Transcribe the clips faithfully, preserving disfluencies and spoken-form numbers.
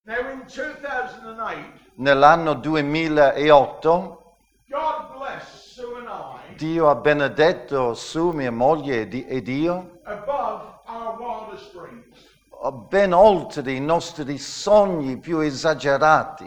Now in two thousand eight, nell'anno duemilaotto, God bless Sue and I Dio ha benedetto su mia moglie ed io above our wildest dreams. ben oltre i nostri sogni più esagerati.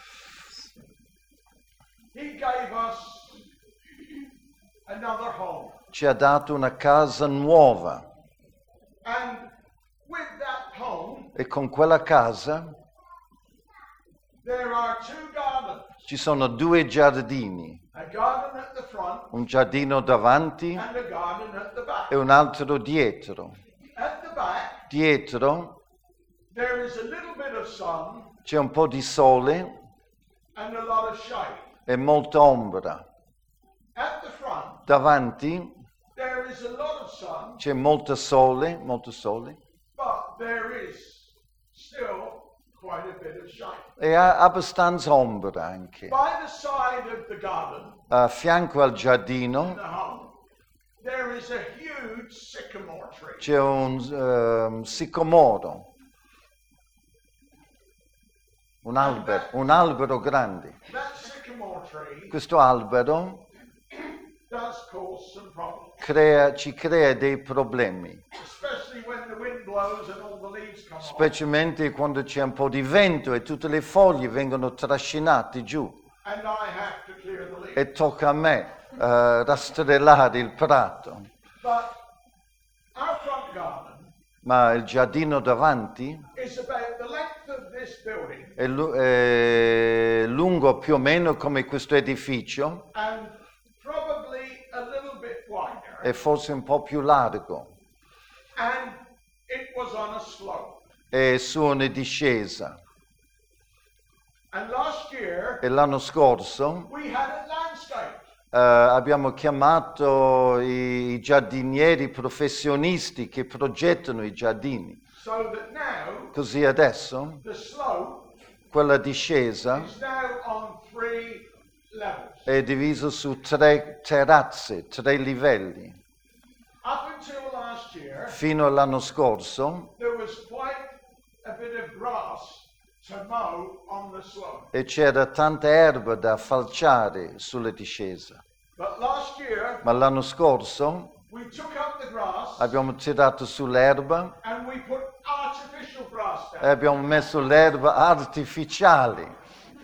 He gave us another home. Ci ha dato una casa nuova And with that home, e con quella casa there are two gardens. ci sono due giardini, A garden at the front un giardino davanti and a garden at the back. e un altro dietro. At the back, Dietro there is a little bit of sun c'è un po' di sole and a lot of shade. e molta ombra. At the front, Davanti there is a lot of sun, c'è molto sole, molto sole but there is still quite a bit of shade. e ha abbastanza ombra anche. By the side of the garden, A fianco al the giardino home, there is a huge sycamore tree. c'è un ehm, sicomoro, un albero, un albero grande. That sycamore tree Questo albero does cause some problems, crea, ci crea dei problemi, especially when the wind blows and all the leaves come off. specialmente quando c'è un po' di vento e tutte le foglie vengono trascinate giù And I have to clear the leaves. e tocca a me eh, rastrellare il prato. But our front garden Ma il giardino davanti is about the length of this building è, lu- è lungo più o meno come questo edificio and probably a little bit wider. e forse un po' più largo. And it was on a slope. È su una discesa. And last year, E l'anno scorso we had it landscaped. eh, abbiamo chiamato i, i giardinieri professionisti che progettano i giardini. So that now, Così adesso the slope quella discesa is now on three levels. è divisa su tre terrazze, tre livelli. Up until last year, Fino all'anno scorso there was quite a bit of grass to mow on the slope. e c'era tanta erba da falciare sulla discesa. But last year, Ma l'anno scorso we took up the grass abbiamo tirato sull'erba and we put artificial grass e down. abbiamo messo l'erba artificiale.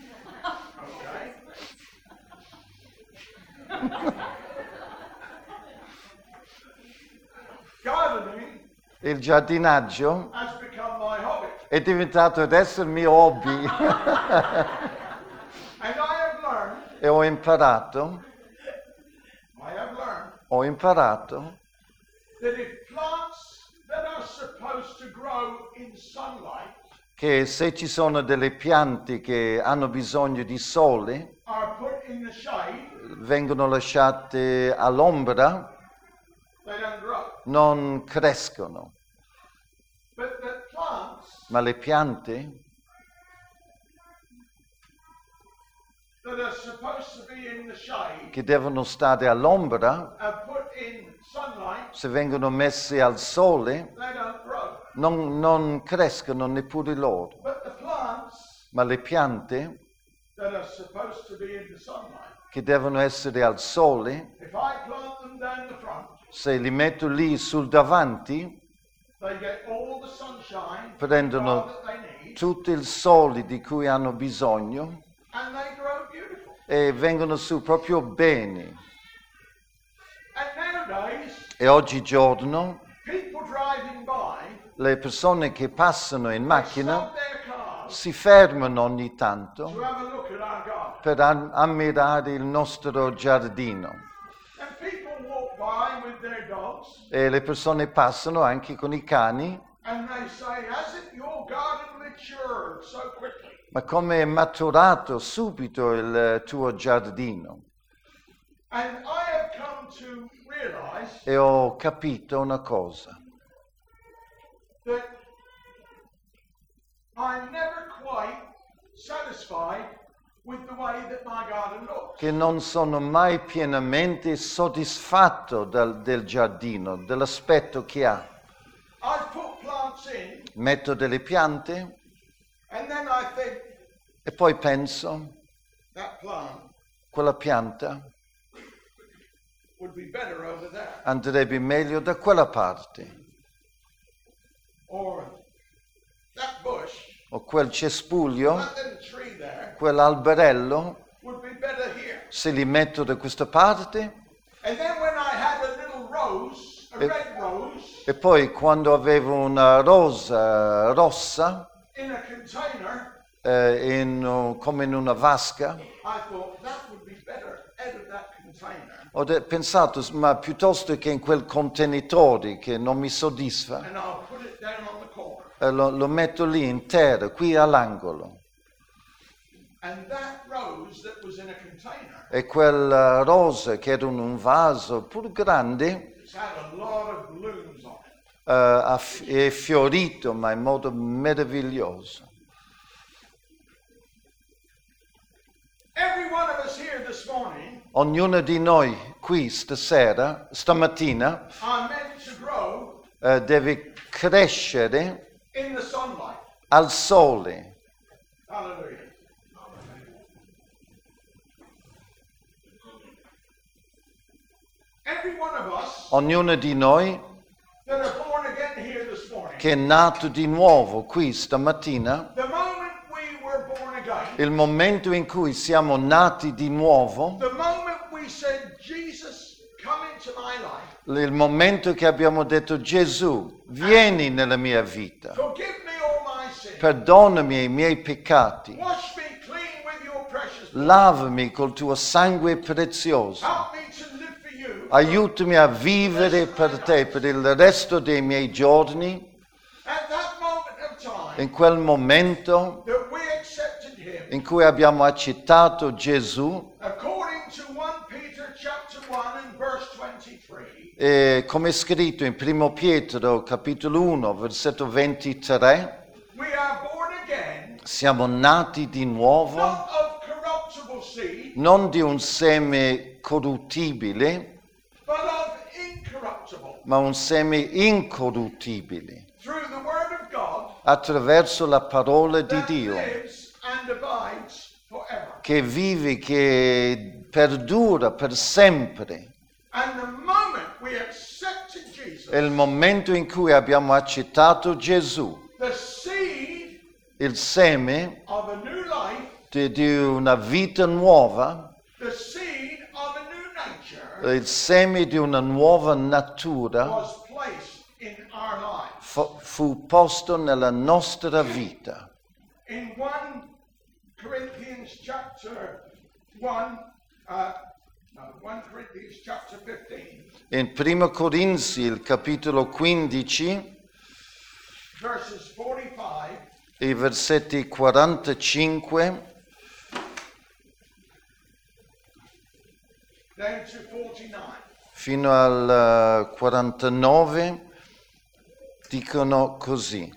Okay? Gardening Il giardinaggio has become my hobby. è diventato adesso il mio hobby And I have learned, e ho imparato, I have learned ho imparato that if plants that are supposed to grow in sunlight che se ci sono delle piante che hanno bisogno di sole, are put in the shade, vengono lasciate all'ombra, they don't grow. non crescono. But that plants Ma le piante that are supposed to be in the shade che devono stare all'ombra, are put in sunlight, se vengono messe al sole, they don't grow. non, non crescono neppure loro. But the plants Ma le piante that are supposed to be in the sunlight, che devono essere al sole, if I plant them down the front, se li metto lì sul davanti, they get all the sunshine Prendono that they need, tutto il sole di cui hanno bisogno and they grow beautiful. e vengono su proprio bene. And nowadays, E oggigiorno people driving by le persone che passano in macchina stop their cars si fermano ogni to tanto have a look at our garden. per am- ammirare il nostro giardino. And people walk by with their dogs E le persone passano anche con i cani, and they say, hasn't your garden matured so quickly? ma come è maturato subito il tuo giardino. And I have come to realize E ho capito una cosa, that I'm never quite satisfied with the way that my garden looks. che non sono mai pienamente soddisfatto del, del giardino, dell'aspetto che ha. I put plants in Metto delle piante and then I I think E poi penso, that plant quella pianta would be better over there. andrebbe meglio da quella parte. Or that bush, O quel cespuglio, that little tree there, quell'alberello, would be better here. se li metto da questa parte. And then when I had a little rose, a E- red rose, E poi quando avevo una rosa rossa, in a container, eh, in, uh, come in una vasca, I thought that would be better out of that container. ho de- pensato, ma piuttosto che in quel contenitore che non mi soddisfa, And I'll put it down on the corner. eh, lo, lo metto lì intero, qui all'angolo. And that rose that was in a container, E quel rosa che era in un vaso pur grande, it's had a lot of blooms on it. eh, ha f- è fiorito, ma in modo meraviglioso. Every one of us here this morning Ognuno di noi qui stasera, stamattina, are meant to grow eh, deve crescere in the sunlight. al sole. Hallelujah. Every one of us Ognuno di noi that are born again here this morning, che è nato di nuovo qui stamattina, the moment we were born again, il momento in cui siamo nati di nuovo, the moment we said, Jesus, come into my life, il momento che abbiamo detto Gesù, vieni nella mia vita, forgive me all my sins, perdonami i miei peccati, wash me clean with your precious blood, lavami col tuo sangue prezioso, help me to live for you. aiutami a vivere per te per il resto dei miei giorni. At that moment of time In quel momento that we accepted him, in cui abbiamo accettato Gesù, according to First Peter chapter one and verse twenty-three, e come è scritto in Primo Pietro capitolo uno, versetto ventitré, we are born again, siamo nati di nuovo, not of corruptible seed, non di un seme corruttibile, but of incorruptible, ma un seme incorruttibile, through the word of God attraverso la parola di that Dio, lives and abides forever. che vive, che perdura per sempre. And the moment we accepted Jesus, È il momento in cui abbiamo accettato Gesù, the seed il seme of a new life, di, di una vita nuova, the seed of a new nature, il seme di una nuova natura was placed in our lives. fu, fu posto nella nostra vita. In First Corinthians chapter one, uh, no, First Corinthians chapter fifteen, In Primo Corinzi, il capitolo quindici, verses forty-five i versetti quarantacinque down to forty-nine. fino al eh, quarantanove, dicono così.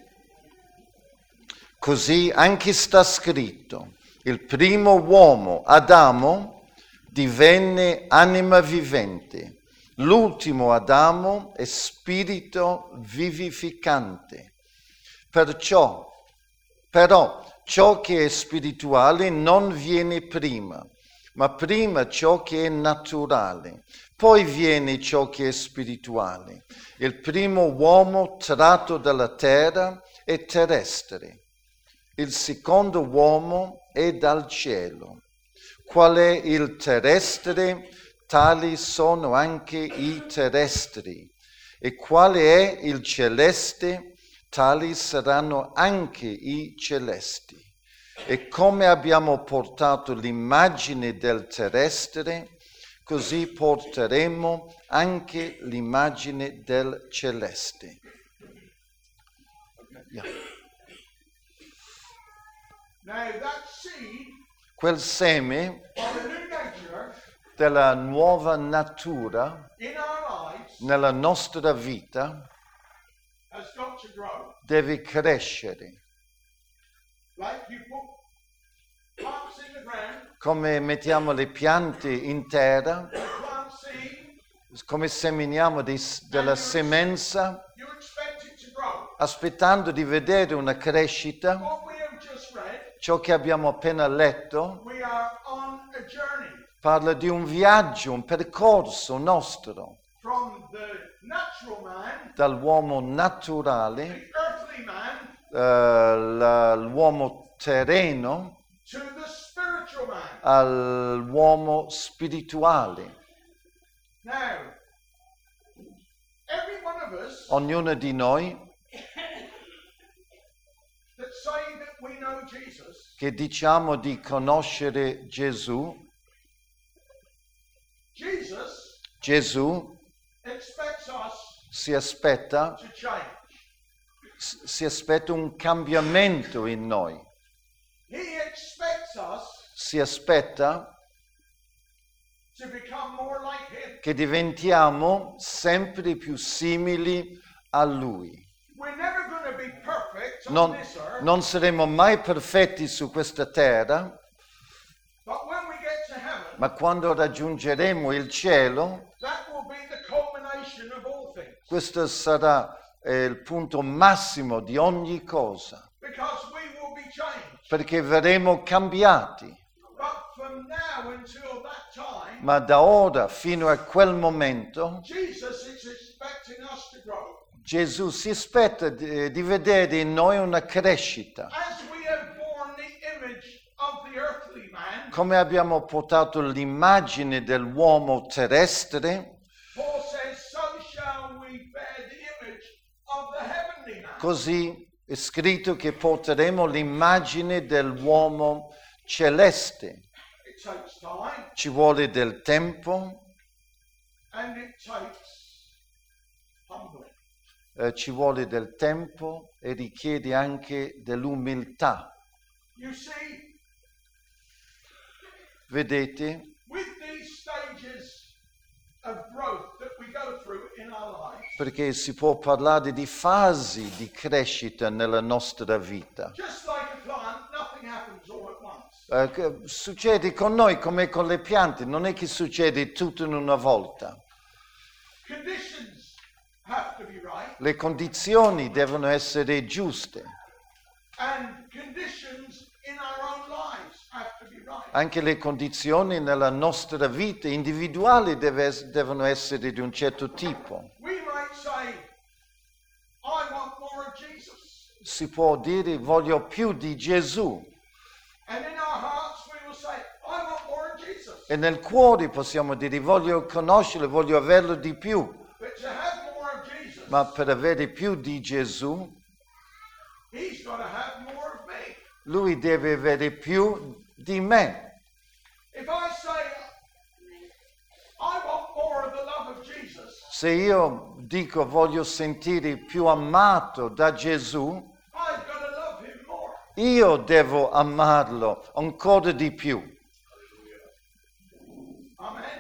Così anche sta scritto, il primo uomo, Adamo, divenne anima vivente, l'ultimo Adamo è spirito vivificante. Perciò, però, ciò che è spirituale non viene prima, ma prima ciò che è naturale, poi viene ciò che è spirituale. Il primo uomo tratto dalla terra è terrestre, il secondo uomo è dal cielo. Qual è il terrestre? Tali sono anche i terrestri. E quale è il celeste? Tali saranno anche i celesti. E come abbiamo portato l'immagine del terrestre, così porteremo anche l'immagine del celeste. Yeah. Now that seed Quel seme of a new nature della nuova natura in our lives nella nostra vita has got to grow. deve crescere. Like you put plants in the ground, Come mettiamo le piante in terra, you plant seed, come seminiamo dei- della semenza, you expect it to grow. aspettando di vedere una crescita, What we have just read Ciò che abbiamo appena letto we are on a journey parla di un viaggio, un percorso nostro from the natural man, dall'uomo naturale, the earthly man, eh, la- l'uomo terreno, to the spiritual man. all'uomo spirituale. Now, every one of us Ognuno di noi that say that we know Jesus, che diciamo di conoscere Gesù, Jesus Gesù expects us si aspetta, to change. s- si aspetta un cambiamento in noi, He expects us si aspetta to become more like Him. che diventiamo sempre più simili a Lui. We're never going to be perfect on Non, this earth, non saremo mai perfetti su questa terra, but when we get to heaven, ma quando raggiungeremo il cielo, that will be the culmination of all things. questo sarà eh, il punto massimo di ogni cosa, Because we will be changed. perché verremo cambiati. But from now until that time, Ma da ora fino a quel momento Jesus is expecting us to grow. Gesù si aspetta di, di vedere in noi una crescita. As we have borne the image of the earthly man, Come abbiamo portato l'immagine dell'uomo terrestre, Paul says, so shall we bear the image of the heavenly man. così è scritto che porteremo l'immagine dell'uomo celeste. It takes time Ci vuole del tempo, and it takes humbling. eh, ci vuole del tempo e richiede anche dell'umiltà. You see, Vedete, with these stages of growth that we go through in our lives, perché si può parlare di fasi di crescita nella nostra vita. just like a plant, nothing happens all at once. Eh, che succede con noi come con le piante, non è che succede tutto in una volta. Conditions have to be right, Le condizioni devono essere giuste, and conditions in our own lives have to be right. anche le condizioni nella nostra vita individuale deve ess- devono essere di un certo tipo. We might say, I want more of Jesus. Si può dire voglio più di Gesù And in our hearts we will say, I want more of Jesus. e nel cuore possiamo dire voglio conoscerlo, voglio averlo di più, But to have more of Jesus, ma per avere più di Gesù He's got to have more of me. lui deve avere più di me. If I say, I want more of the love of Jesus, Se io dico voglio sentire più amato da Gesù, I've got to love Him more. io devo amarlo ancora di più. Amen.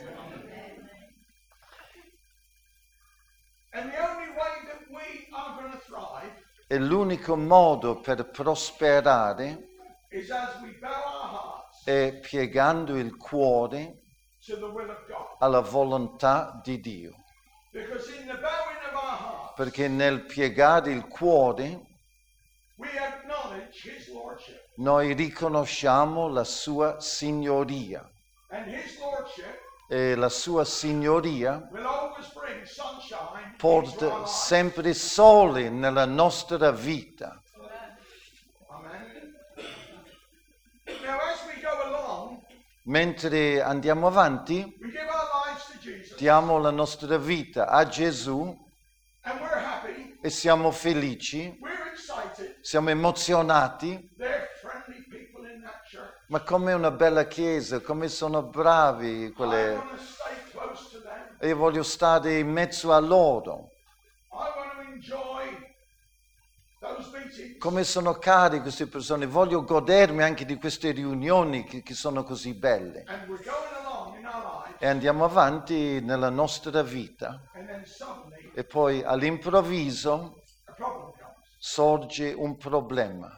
And the only way that we are going to thrive E l'unico modo per prosperare is as we bow our hearts è piegando il cuore to the will of God. alla volontà di Dio. Because in the bowing of our hearts, Perché nel piegare il cuore we acknowledge His Lordship. noi riconosciamo la sua signoria. And His Lordship E la sua signoria will always bring sunshine into porta our lives. sempre sole nella nostra vita. Amen. Now as we go along, Mentre andiamo avanti, we give our lives to Jesus. diamo la nostra vita a Gesù And we're happy, e siamo felici, we're excited. siamo emozionati. They're friendly people in that church. Ma come una bella chiesa, come sono bravi I quelle. want to stay close to them. Io voglio stare in mezzo a loro. I want to enjoy those meetings. Come sono cari queste persone, voglio godermi anche di queste riunioni che, che sono così belle. And we're going along in our lives. E andiamo avanti nella nostra vita And then suddenly e poi all'improvviso a problem comes. sorge un problema.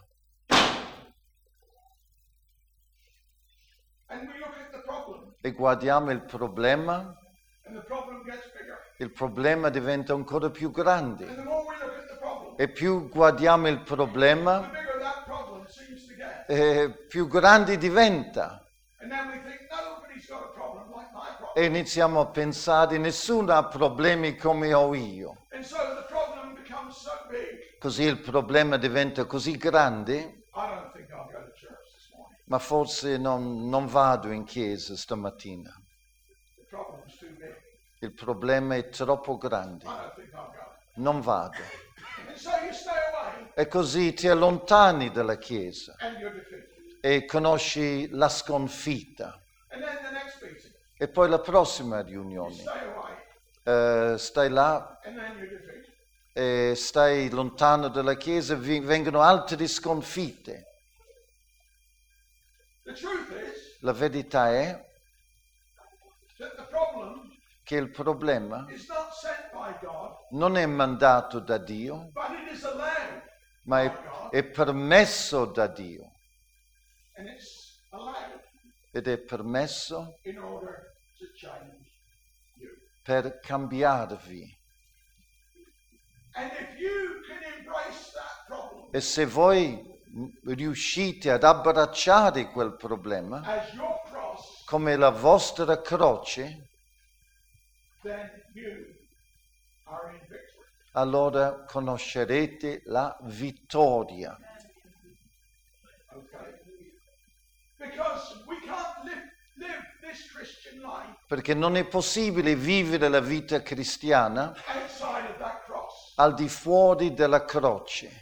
And we look at the problem. E guardiamo il problema, And the problem gets bigger. il problema diventa ancora più grande. And the more we look at the problem, E più guardiamo il the problema, bigger that problem seems seems to get. eh, più grande diventa. And then we think nobody's got a problem like my problem. E iniziamo a pensare, nessuno ha problemi come ho io. And so the problem becomes so big. Così il problema diventa così grande, I don't think I'll go to church this morning. ma forse non, non vado in chiesa stamattina. The problem's too big. Il problema è troppo grande, I don't think I'll go. non vado. And so you stay away E così ti allontani dalla chiesa and you're defeated. e conosci la sconfitta. And then the next meeting, E poi la prossima you riunione, stay away eh, stai là and then you're defeated. e stai lontano dalla chiesa, vi- vengono altre sconfitte. The truth is La verità è that the problem che il problema is not sent by God, non è mandato da Dio, but it is allowed ma by è, God, è permesso da Dio. and it's allowed Ed è permesso in order to change you. per cambiarvi. And if you can embrace that problem E se voi m- riuscite ad abbracciare quel problema as your cross, come la vostra croce, then you are in victory. allora conoscerete la vittoria. Okay? Because we can't live, live this Christian life Perché non è possibile vivere la vita cristiana outside of that cross. al di fuori della croce.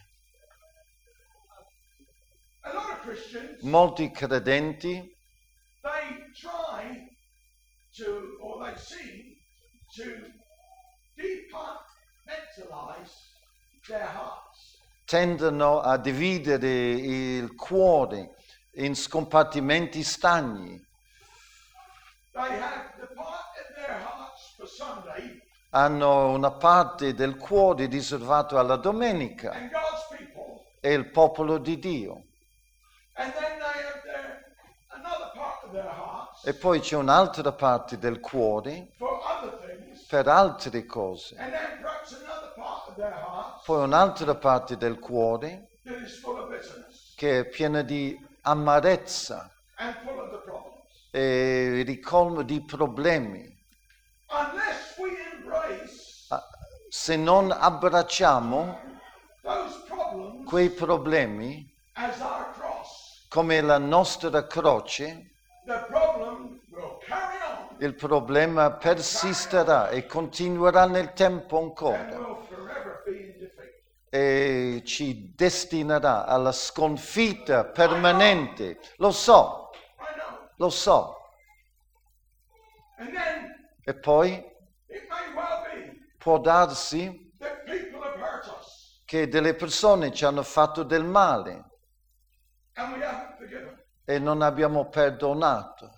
A lot of Christians, Molti credenti they try to, or they seem to departmentalize their hearts. tendono a dividere il cuore in scompartimenti stagni. They have the part in their hearts for Sunday Hanno una parte del cuore riservato alla domenica and God's people, e il popolo di Dio. and then they have their another part of their hearts E poi c'è un'altra parte del cuore for other things, per altre cose. and then perhaps another part of their hearts Poi un'altra parte del cuore that is full of bitterness che è piena di amarezza and full of the problems. e ricolmo di problemi. Unless we embrace Ah, Se non abbracciamo those problems quei problemi as our cross, come la nostra croce, the problem will carry on il problema persisterà e continuerà nel tempo and ancora will forever be in defeat. e ci destinerà alla sconfitta permanente. Lo so, I know. lo so. And then E poi it may well be può darsi that people have hurt us che delle persone ci hanno fatto del male and we haven't forgiven. e non abbiamo perdonato.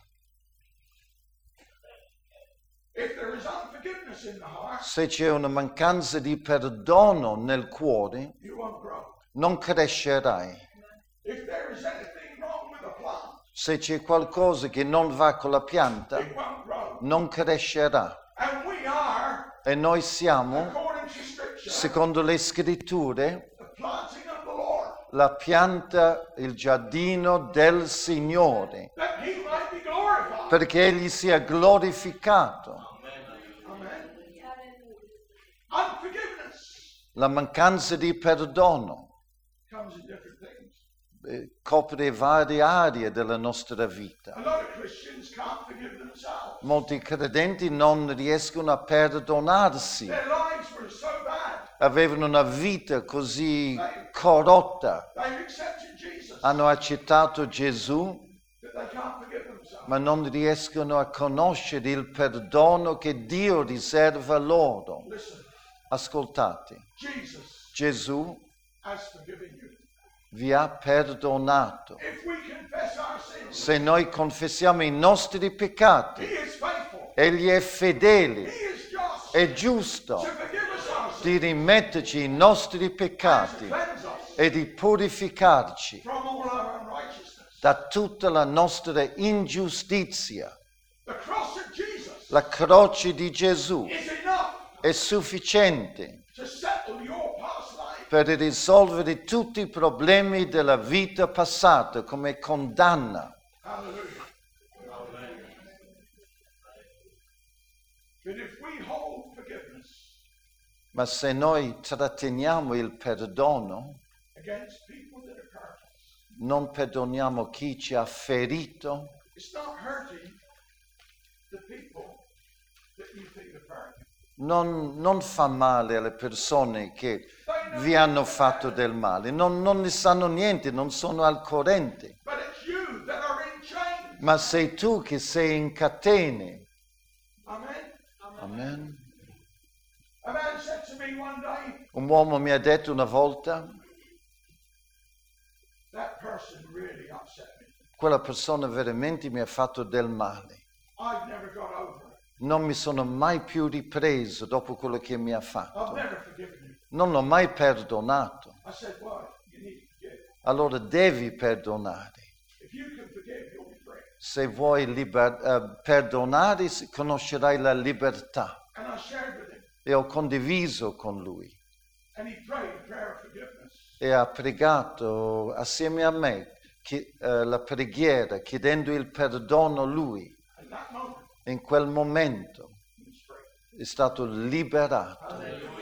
If there is unforgiveness in the heart, Se c'è una mancanza di perdono nel cuore, you won't grow. non crescerai. If there is anything wrong with a plant, Se c'è qualcosa che non va con la pianta, it won't grow. non crescerà. And we are, E noi siamo, according to Scripture, secondo le scritture, the planting of the Lord, la pianta, il giardino del Signore, that He might be glorified. perché Egli sia glorificato. Amen. Unforgiveness La mancanza di perdono comes in different things. eh, copre varie aree della nostra vita. A lot of Christians can't forgive themselves. Molti credenti non riescono a perdonarsi. Their lives were so bad. Avevano una vita così corrotta. They've accepted Jesus, Hanno accettato Gesù, that they can't forgive themselves. ma non riescono a conoscere il perdono che Dio riserva loro. Listen, Ascoltate, Jesus Gesù has forgiven you. vi ha perdonato. If we confess our sins, Se noi confessiamo i nostri peccati, He is faithful. Egli è fedele, He is just è giusto to forgive us our sins di rimetterci i nostri and to peccati cleanse us e di purificarci from all our unrighteousness. da tutta la nostra ingiustizia. The cross of Jesus La croce di Gesù is enough è sufficiente to settle your past life per risolvere tutti i problemi della vita passata come condanna. Hallelujah. But if we hold forgiveness Ma se noi tratteniamo il perdono, against people that have hurt us, non perdoniamo chi ci ha ferito, it's not hurting the people that you think have hurt you. non, non fa male alle persone che vi hanno fatto del male, non, non ne sanno niente, non sono al corrente, But it's you that are in chains. ma sei tu che sei in catene. Amen. Amen. A man said to me one day, Un uomo mi ha detto una volta, that person really upset me. quella persona veramente mi ha fatto del male. I've never got over it. Non mi sono mai più ripreso dopo quello che mi ha I've fatto. never forgiven you. Non l'ho mai perdonato. I said, well, you need to forgive. Allora devi perdonare. If you can forgive, you'll be free. Se vuoi liber- eh, perdonare, conoscerai la libertà. And I shared with him. E ho condiviso con lui. And he prayed a prayer of forgiveness. E ha pregato assieme a me chi- eh, la preghiera, chiedendo il perdono lui. And that moment, In quel momento he was free. è stato liberato.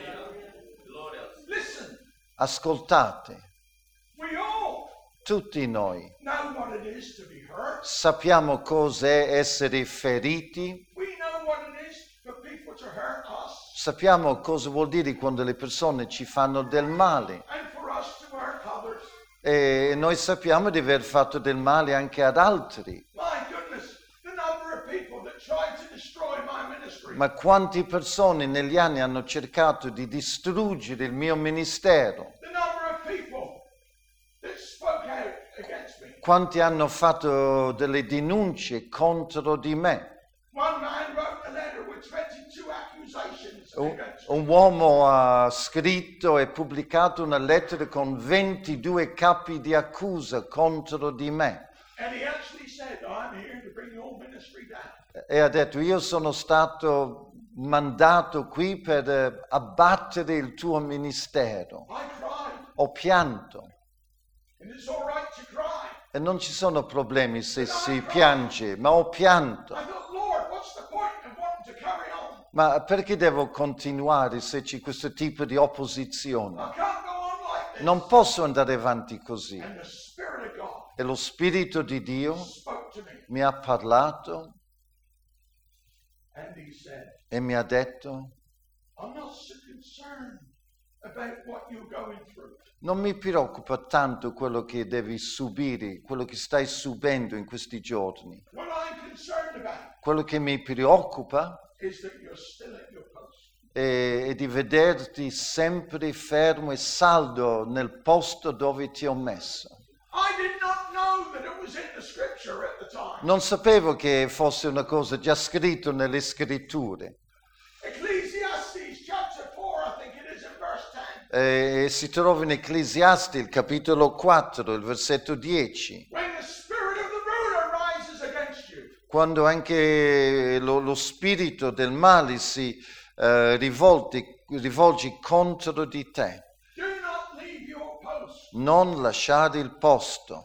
Listen, Ascoltate, we all tutti noi know what it is to be hurt. sappiamo cos'è essere feriti, We know what it is for people to hurt us sappiamo cosa vuol dire quando le persone ci fanno del male and for us to hurt others. e noi sappiamo di aver fatto del male anche ad altri. My goodness, the number of people that tried to destroy my ministry. Ma quante persone negli anni hanno cercato di distruggere il mio ministero? The number of people that spoke out against me. Quanti hanno fatto delle denunce contro di me? One man wrote a letter with twenty-two accusations Un, against me. un uomo ha scritto e pubblicato una lettera con ventidue capi di accusa contro di me And he actually said, I'm here to bring your ministry down. e ha detto io sono stato mandato qui per eh, abbattere il tuo ministero. I cried, Ho pianto and it's all right to cry. e non ci sono problemi se si piange, ma ho pianto. I thought, Lord, what's the point of wanting to carry on? Ma perché devo continuare se c'è questo tipo di I opposizione? can't go on like this. Non posso andare avanti così. And the Spirit of God E lo Spirito di Dio spoke to me, mi ha parlato and he said, e mi ha detto I'm not so concerned about what you're going through. non mi preoccupa tanto quello che devi subire, quello che stai subendo in questi giorni. What I'm concerned about Quello che mi preoccupa is that you're still at your post. è, è di vederti sempre fermo e saldo nel posto dove ti ho messo. I did not know that it was in the scripture at the time. Non sapevo che fosse una cosa già scritta nelle scritture. Ecclesiastes chapter four, I think it is in verse ten. Eh, si trova in Ecclesiasti, il capitolo quattro, il versetto dieci. When the spirit of the ruler rises against you, Quando anche lo, lo spirito del male si eh, rivolti, rivolge contro di te, do not leave your post. non lasciare il posto.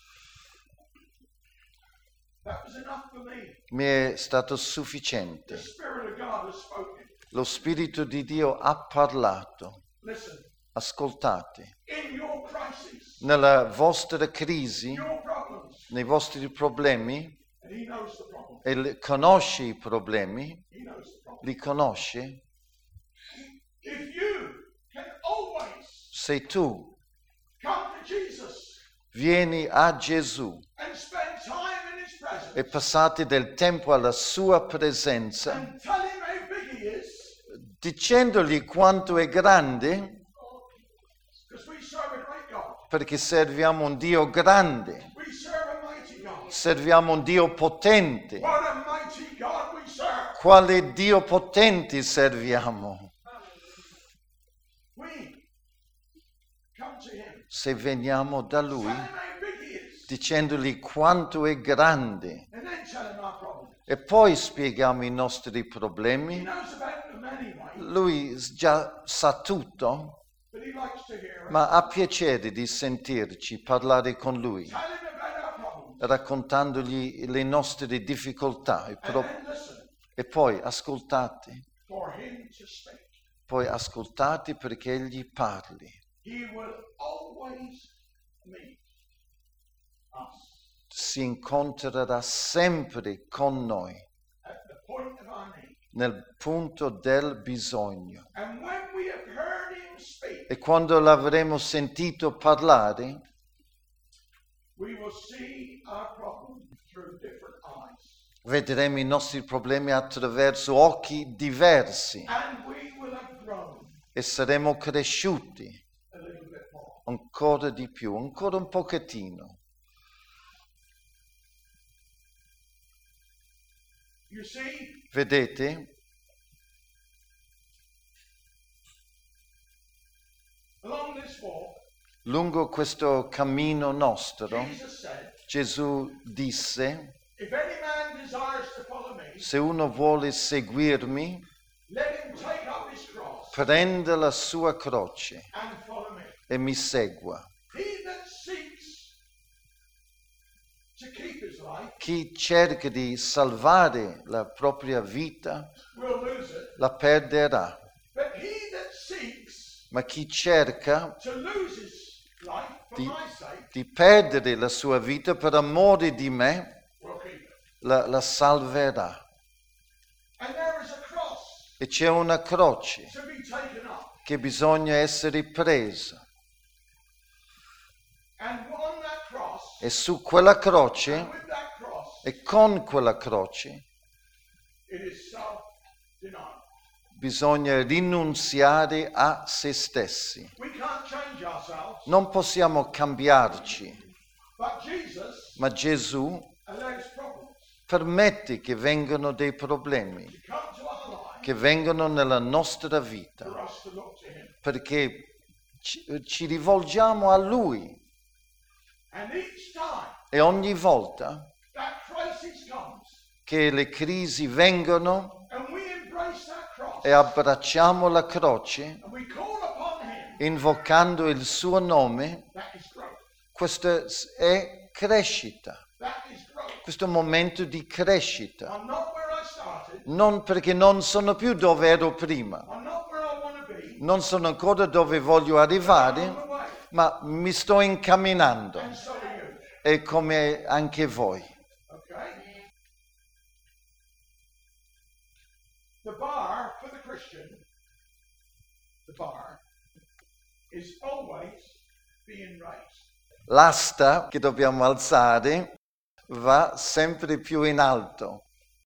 That was enough for me. Mi è stato The sufficiente. spirit of God has spoken. Lo spirito di Dio ha parlato. Listen, Ascoltate. in your crisis, Nella vostra crisi, your problems, nei vostri problemi, and he knows the problem. e le- conosce i problemi, He knows the problem. li conosce, If you can always se tu come to Jesus vieni a Gesù and spend time in his presence e passate del tempo alla sua presenza, and tell him how big he is, dicendogli quanto è grande, because we serve a great God. perché serviamo un Dio grande, We serve a mighty God. serviamo un Dio potente. What a mighty God we serve. Quale Dio potente serviamo? We come to him, Se veniamo da tell Lui, him how big he is, dicendogli quanto è grande, and then tell him our problems. e poi spieghiamo i nostri He problemi, knows about them anyway, Lui già sa tutto, but he likes to hear ma ha piacere di sentirci parlare con Lui, Tell him about our problems. raccontandogli le nostre difficoltà e, And pro- then listen e poi ascoltate, for him to speak. poi ascoltate perché Egli parli. He will always meet us Si incontrerà sempre con noi at the point of our need. nel punto del bisogno. And when we have heard him speak, E quando l'avremo sentito parlare, we will see our problem through different eyes. vedremo i nostri problemi attraverso occhi diversi And we will have grown e saremo cresciuti a little bit more. ancora di più, ancora un pochettino. You see, Vedete? along this walk, Lungo questo cammino nostro, Jesus said, Gesù disse, if any man desires to follow me, se uno vuole seguirmi, let him take up his cross prenda la sua croce and follow me. e mi segua. He that seeks to keep his life Chi cerca di salvare la propria vita, will lose it, la perderà. but he that seeks Ma chi cerca to lose his life for di, my sake di perdere la sua vita per amore di me, will keep it. la, la salverà. And there is a cross E c'è una croce to be taken up. che bisogna essere presa. And on that cross, E su quella and croce, with that cross, e con quella croce, it is self-denial. bisogna rinunziare a se stessi. We can't change ourselves, Non possiamo cambiarci, but Jesus ma Gesù allows problems permette che vengano dei problemi, to come to our lives che vengono nella nostra for vita, us to look to him. perché ci, ci rivolgiamo a Lui. And each time E ogni volta that crisis comes che le crisi vengono and we embrace that cross e abbracciamo la croce, and we call upon him, invocando il suo nome, that is growth. questa è crescita, That is growth. questo è un momento di crescita. I'm not where I started. Non perché non sono più dove ero prima, I'm not where I want to be. non sono ancora dove voglio I'm on arrivare, the way. ma mi sto incamminando, And so are you. e come anche voi. Okay? The bar for the Christian, the bar, is always being raised. L'asta che dobbiamo alzare va sempre più in alto.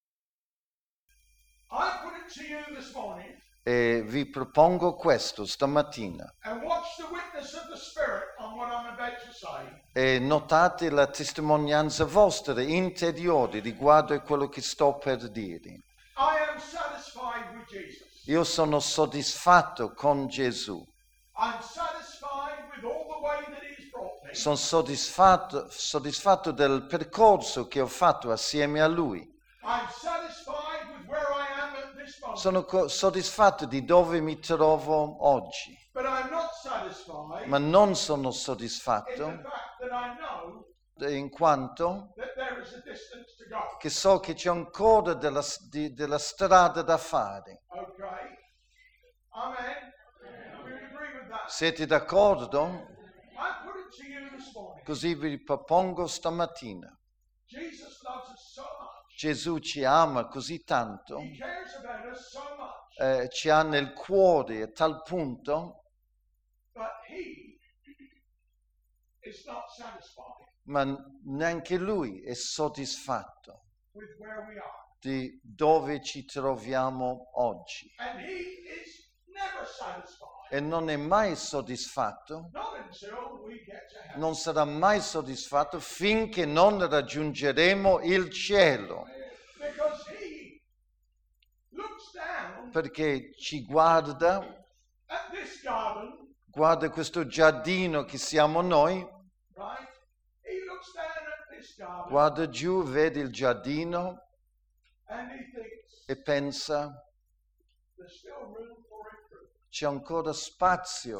I put it to you this morning, E vi propongo questo stamattina. and watch the witness of the Spirit on what I'm about to say. E notate la testimonianza vostra interiore riguardo a quello che sto per dire. I am satisfied with Jesus. Io sono soddisfatto con Gesù. I'm satisfied with all the way that He's brought me. Sono soddisfatto, soddisfatto del percorso che ho fatto assieme a Lui. I'm satisfied with where I am at this moment. Sono co- soddisfatto di dove mi trovo oggi, But I'm not satisfied ma non sono in the soddisfatto fact that I know in quanto that there is a distance to go. che so che c'è ancora della, di- della strada da fare. Okay? Amen. Do you agree with that? Siete d'accordo? I put it to you this morning. Così vi propongo stamattina. Jesus loves us so much. Gesù ci ama così tanto, He cares about us so much. eh, ci ha nel cuore a tal punto, But He is not satisfied ma neanche Lui è soddisfatto with where we are. di dove ci troviamo oggi. And He is never satisfied. E non è mai soddisfatto, Not until we get to heaven. non sarà mai soddisfatto finché non raggiungeremo il cielo, Because He looks down perché ci guarda, at this garden, guarda questo giardino che siamo noi, right? He looks down at this garden guarda giù, vede il giardino and He thinks e pensa, there's still room for improvement. c'è ancora spazio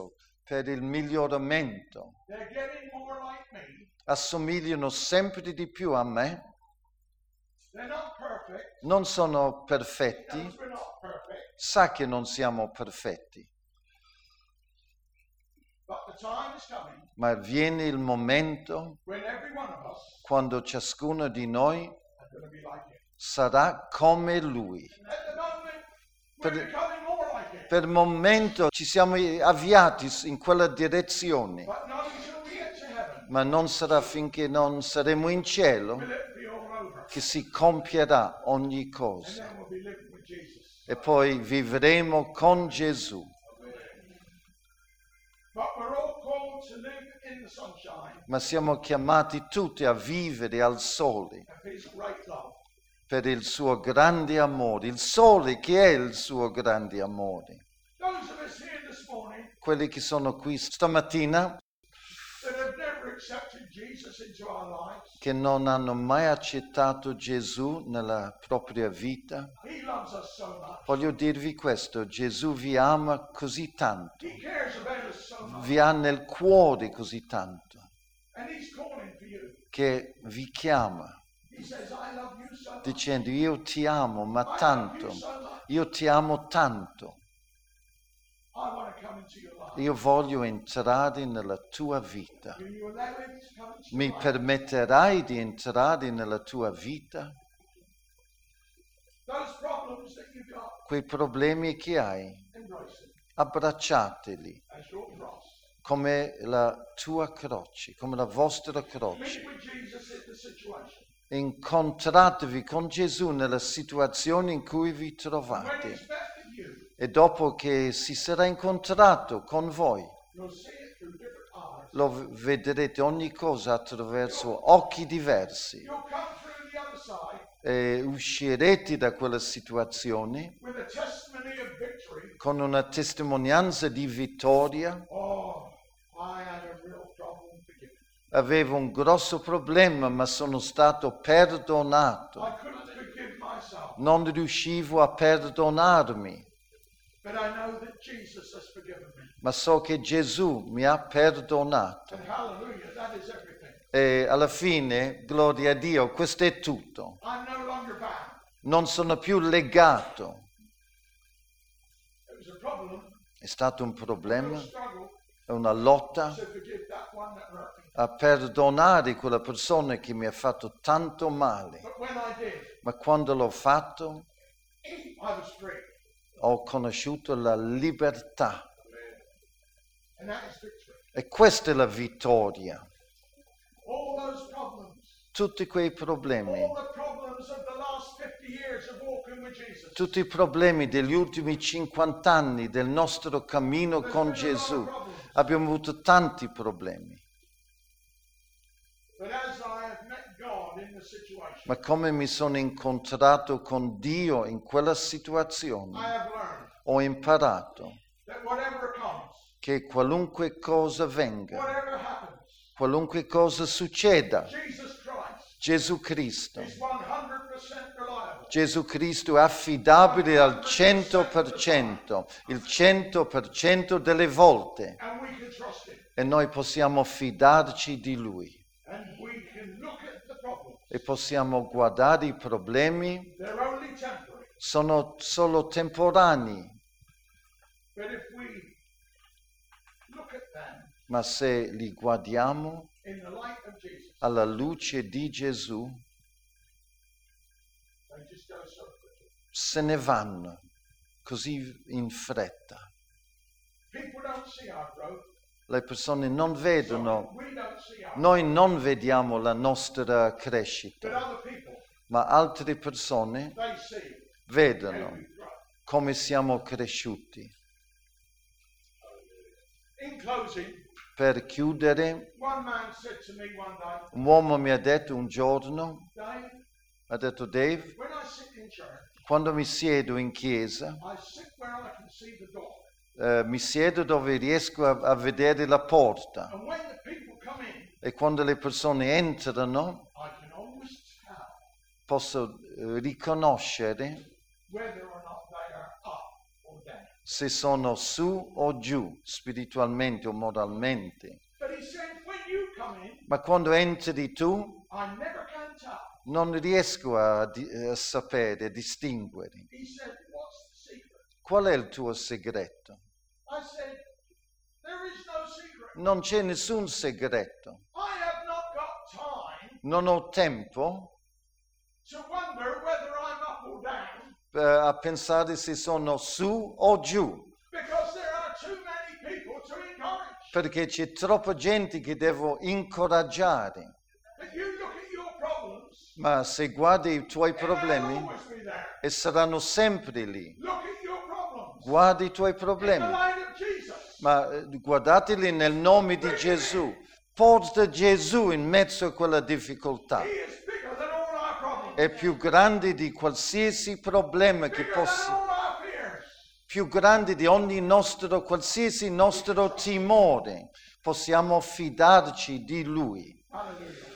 per il miglioramento. They're getting more like me. Assomigliano sempre di più a me. They're not perfect. Non sono Knows perfetti. we're not perfect. Sa che non siamo perfetti. But the time is coming Ma viene il momento when every one of us quando ciascuno di noi are going to be like him. sarà come Lui. At the moment, we're Per- becoming more like him. Per il momento ci siamo avviati in quella direzione, But not until we get to heaven ma non sarà finché non saremo in cielo will it be all over. che si compierà ogni And cosa. then we'll be living with Jesus. E poi vivremo con Gesù. But we're all called to live in the sunshine Ma siamo chiamati tutti a vivere al sole of his great love. per il suo grande amore. Il sole che è il suo grande amore. Those of us here this morning Quelli che sono qui stamattina, that have never accepted Jesus into our lives, che non hanno mai accettato Gesù nella propria vita, he loves us so much. voglio dirvi questo: Gesù vi ama così tanto, He cares about us so much. vi ha nel cuore così tanto, And he's calling for you. che vi chiama He says, I love you so much. dicendo: io ti amo, ma I love tanto, you so much. io ti amo tanto, I want to come into your life. io voglio entrare nella tua vita. Will you allow him to come into Mi your life? permetterai di entrare nella tua vita? Those problems that you got, Quei problemi che hai, embrace them abbracciateli as your cross. come la tua croce, come la vostra croce. Meet with Jesus in the situation. Incontratevi con Gesù nella situazione in cui vi When trovate, he's met with you, e dopo che si sarà incontrato con voi, you'll see it through different eyes. lo v- vedrete ogni cosa attraverso occhi diversi, You'll come through the other side e uscirete da quella situazione with a testimony of victory. con una testimonianza di vittoria. Oh, I had a real problem forgiving. Avevo un grosso problema, ma sono stato perdonato. I couldn't forgive myself, Non riuscivo a perdonarmi, but I know that Jesus has forgiven me. ma so che Gesù mi ha perdonato. And hallelujah, that is everything. E alla fine, gloria a Dio, questo è tutto. I'm no longer bound. Non sono più legato. It was a problem, È stato un a problema, struggle è una lotta to forgive that one that hurt me. a perdonare quella persona che mi ha fatto tanto male. But when I did, Ma quando l'ho fatto, I was free. ho conosciuto la libertà. And that is victory. E questa è la vittoria. All those problems, Tutti quei problemi, all the problems of the last fifty years of walking with Jesus. tutti i problemi degli ultimi cinquanta anni del nostro cammino con Gesù. Abbiamo avuto tanti problemi, But as I have met God in the situation, ma come mi sono incontrato con Dio in quella situazione, I have learned ho imparato that whatever comes, che qualunque cosa venga, whatever happens, qualunque cosa succeda, Jesus Christ Gesù Cristo, is one hundred percent reliable. Gesù Cristo è affidabile al cento per cento, il cento per cento delle volte, And we can trust him. e noi possiamo fidarci di Lui. And we can look at the problems. E possiamo guardare i problemi, They're only temporary. sono solo temporanei, But if we look at them ma se li guardiamo in the light of Jesus, alla luce di Gesù, they just go so quickly. se ne vanno così in fretta. People don't see our growth. Le persone non vedono, We don't see our noi non vediamo la nostra But crescita, other people, ma altre persone they see vedono how we grow. come siamo cresciuti. In closing, Per chiudere, one man said to me one day, un uomo mi ha detto un giorno, Dave, ha detto: Dave, when I sit in church, quando mi siedo in chiesa, I sit where I can see the door. eh, mi siedo dove riesco a, a vedere la porta, And when the people come in, e quando le persone entrano I can always tell posso eh, riconoscere whether or not they are up or down. se sono su o giù, spiritualmente o moralmente. But he said, when you come in, Ma quando entri tu, I never can tell. non riesco a, di- a sapere, a distinguere. He said, what's the secret? Qual è il tuo segreto? I said, there is no secret. Non c'è nessun segreto. I have not got time Non ho tempo to wonder whether I'm up or down, eh, a pensare se sono su o giù, because there are too many people to encourage. perché c'è troppa gente che devo incoraggiare. If you look at your problems, Ma se guardi i tuoi they will problemi, always be there. e saranno sempre lì. Look at your problems Guardi i tuoi in the problemi, light of Jesus. ma eh, guardateli nel nome di Gesù. Porta Gesù in mezzo a quella difficoltà. He is bigger than all our problems, È più grande di qualsiasi problema che bigger than possa, all our fears. più grande di ogni nostro, qualsiasi nostro timore. Possiamo fidarci di Lui. Hallelujah.